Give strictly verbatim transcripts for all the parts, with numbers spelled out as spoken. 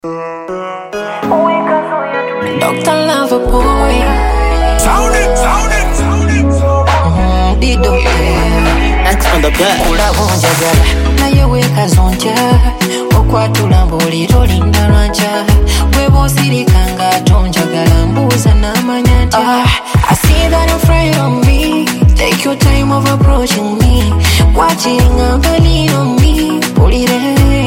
Doctor Lover Boy. Sound it, sound it, sound it. Mm, the doctor. That's on the bed. Kula bonjagala naye wekazonja okwatula mbuuliro linda lwanja bwebosirikanga tonjagala mbuuza n'amanya nti I see that you're afraid of me. Take your time of approaching me. Wachiringa mbalino me pulire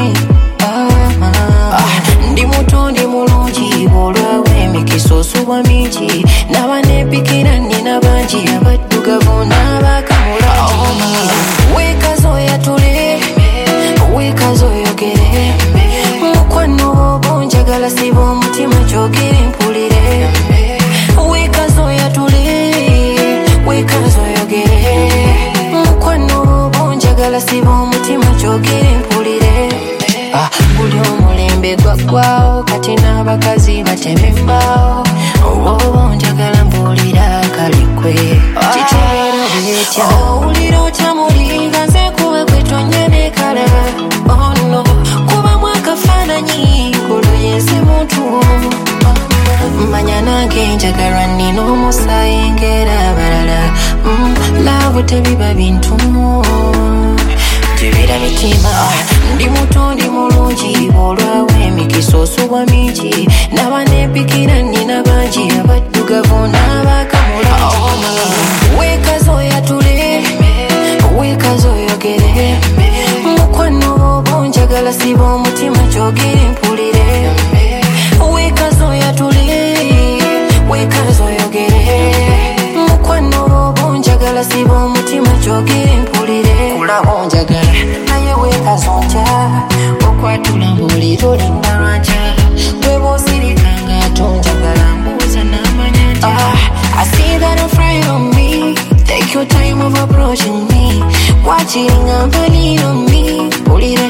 ndi muto ndi mulungi olwawe emikisoso mingi n'abanepikira nina bangi abaddugavu n'abakamula wekazo oyatule wekazo oyogere mukwano bonjagala siba omutima kyogere mpulire wekazo oyatule wekazo oyogere mukwano bonjagala siba omutima kyogere mpulire buli omulembe gwaggwawo kati n'abakazi batemembaawo oba njagala mbuulira akalikwe kiteera bwetya owulira otya mulinga nze kuba gwe tonyebekala ono kubamu akafaananyi kuluyensi muntu manya nange njagalwa nina omusaayi ng'era abalala laavu tebiba bintu jibira mitima ndi muto ndi mulungi olwawe emikisoso mingi n'abanepikira nina bangi abaddugavu n'abakamula wekazo oyatule wekazo oyogere mukwano bonjagala siba omutima kyogere mpulire wekazo oyatule wekazo oyogere mukwano bonjagala siba omutima kyogere mpulire kulabo njagala naye wekazonja okwatula mbuuliro linda lwanja bwebosirikanga tonjagala mbuuza n'amanya nti I see that you're afraid of me. Take your time of approaching me. Wachiringa mbalino me pulire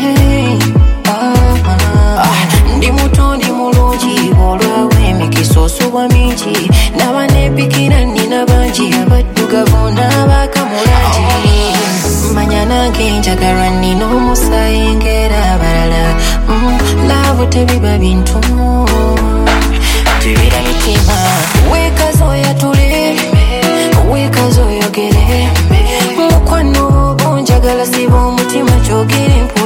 ndi muto ndi mulungi olwawe emikisoso mingi n'abanepikira nina bangi abaddugavu n'abakamulagi manya nange njagalwa nina omusaayi ng'era abalala laavu tebiba bintu jibira mitima wekazo oyatule wekazo oyogere mukwano bonjagala siba omutima kyogere